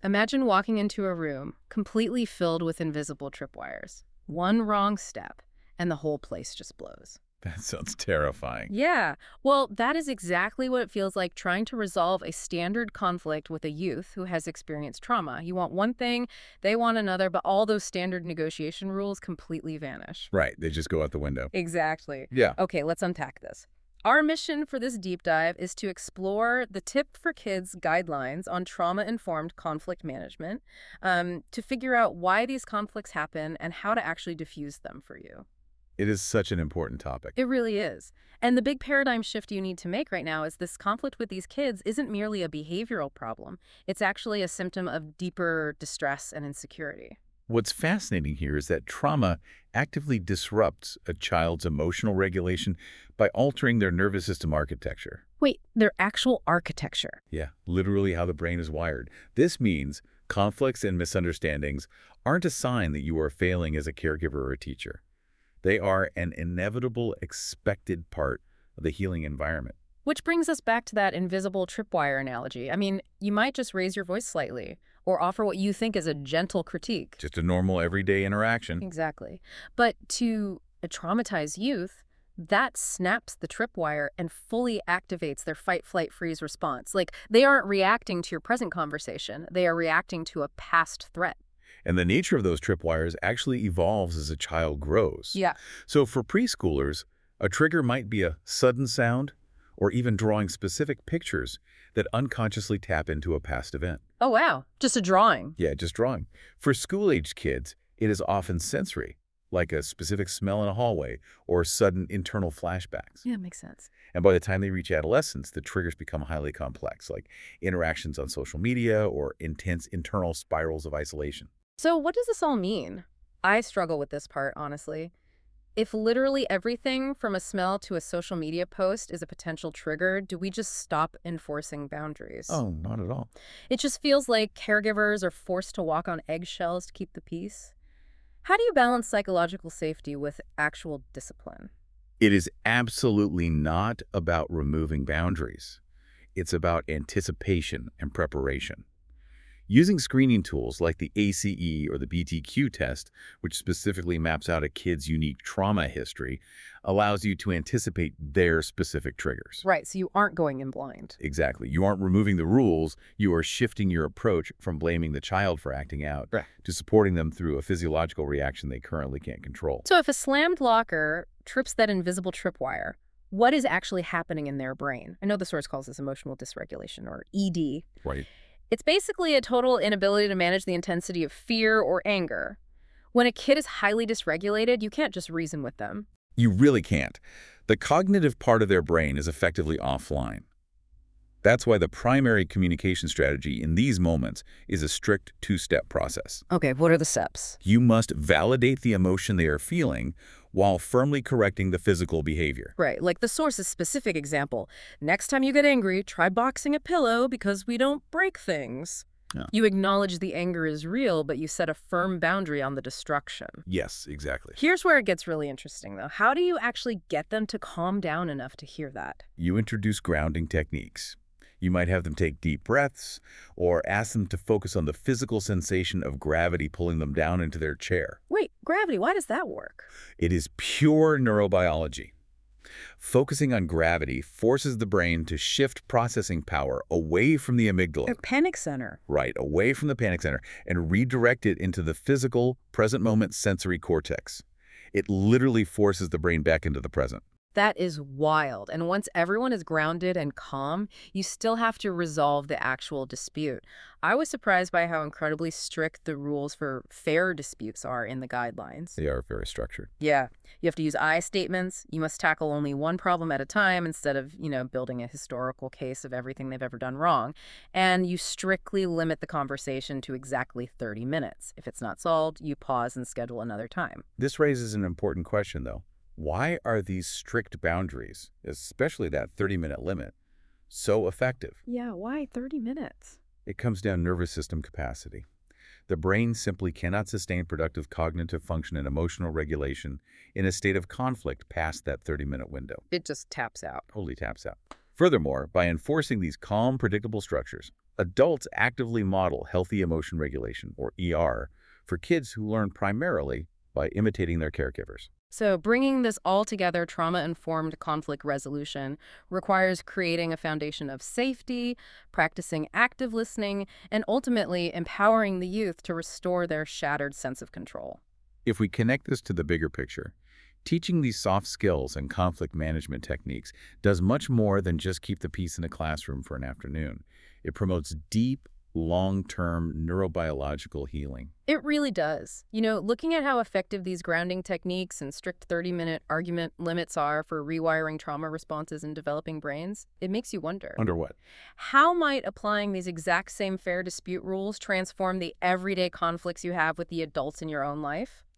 Imagine walking into a room completely filled with invisible tripwires. One wrong step, and the whole place just blows. That sounds terrifying. Yeah, well, that is exactly what it feels like trying to resolve a standard conflict with a youth who has experienced trauma. You want one thing, they want another, but all those standard negotiation rules completely vanish. Right, they just go out the window. Exactly. Yeah. Okay, let's unpack this. Our mission for this deep dive is to explore the Tip for Kids guidelines on trauma-informed conflict management, to figure out why these conflicts happen and how to actually diffuse them for you. It is such an important topic. It really is. And the big paradigm shift you need to make right now is this conflict with these kids isn't merely a behavioral problem. It's actually a symptom of deeper distress and insecurity. What's fascinating here is that trauma actively disrupts a child's emotional regulation by altering their nervous system architecture. Wait, their actual architecture. Yeah, literally how the brain is wired. This means conflicts and misunderstandings aren't a sign that you are failing as a caregiver or a teacher. They are an inevitable, expected part of the healing environment. Which brings us back to that invisible tripwire analogy. I mean, you might just raise your voice slightly or offer what you think is a gentle critique. Just a normal, everyday interaction. Exactly. But to a traumatized youth, that snaps the tripwire and fully activates their fight, flight, freeze response. Like, they aren't reacting to your present conversation. They are reacting to a past threat. And the nature of those tripwires actually evolves as a child grows. Yeah. So for preschoolers, a trigger might be a sudden sound or even drawing specific pictures that unconsciously tap into a past event. Oh, wow. Just a drawing. Yeah, just drawing. For school-aged kids, it is often sensory, like a specific smell in a hallway or sudden internal flashbacks. Yeah, makes sense. And by the time they reach adolescence, the triggers become highly complex, like interactions on social media or intense internal spirals of isolation. So what does this all mean? I struggle with this part, honestly. If literally everything from a smell to a social media post is a potential trigger, do we just stop enforcing boundaries? Oh, not at all. It just feels like caregivers are forced to walk on eggshells to keep the peace. How do you balance psychological safety with actual discipline? It is absolutely not about removing boundaries. It's about anticipation and preparation. Using screening tools like the ACE or the BTQ test, which specifically maps out a kid's unique trauma history, allows you to anticipate their specific triggers. Right, so you aren't going in blind. Exactly. You aren't removing the rules. You are shifting your approach from blaming the child for acting out to supporting them through a physiological reaction they currently can't control. So if a slammed locker trips that invisible tripwire, what is actually happening in their brain? I know the source calls this emotional dysregulation, or ED. Right. It's basically a total inability to manage the intensity of fear or anger. When a kid is highly dysregulated, you can't just reason with them. You really can't. The cognitive part of their brain is effectively offline. That's why the primary communication strategy in these moments is a strict two-step process. Okay, what are the steps? You must validate the emotion they are feeling while firmly correcting the physical behavior. Right, like the source's specific example. Next time you get angry, try boxing a pillow because we don't break things. Yeah. You acknowledge the anger is real, but you set a firm boundary on the destruction. Yes, exactly. Here's where it gets really interesting, though. How do you actually get them to calm down enough to hear that? You introduce grounding techniques. You might have them take deep breaths or ask them to focus on the physical sensation of gravity pulling them down into their chair. Wait, gravity, why does that work? It is pure neurobiology. Focusing on gravity forces the brain to shift processing power away from the amygdala. A panic center. Right, away from the panic center, and redirect it into the physical, present-moment sensory cortex. It literally forces the brain back into the present. That is wild. And once everyone is grounded and calm, you still have to resolve the actual dispute. I was surprised by how incredibly strict the rules for fair disputes are in the guidelines. They are very structured. Yeah. You have to use I statements. You must tackle only one problem at a time instead of, building a historical case of everything they've ever done wrong. And you strictly limit the conversation to exactly 30 minutes. If it's not solved, you pause and schedule another time. This raises an important question, though. Why are these strict boundaries, especially that 30-minute limit, so effective? Yeah, why 30 minutes? It comes down to nervous system capacity. The brain simply cannot sustain productive cognitive function and emotional regulation in a state of conflict past that 30-minute window. It just taps out. Totally taps out. Furthermore, by enforcing these calm, predictable structures, Adults actively model healthy emotion regulation, or ER, for kids who learn primarily by imitating their caregivers. So, bringing this all together, trauma-informed conflict resolution requires creating a foundation of safety, practicing active listening, and ultimately empowering the youth to restore their shattered sense of control. If we connect this to the bigger picture, teaching these soft skills and conflict management techniques does much more than just keep the peace in a classroom for an afternoon. It promotes deep, long-term neurobiological healing. It really does. Looking at how effective these grounding techniques and strict 30-minute argument limits are for rewiring trauma responses in developing brains, it makes you wonder. Under what? How might applying these exact same fair dispute rules transform the everyday conflicts you have with the adults in your own life?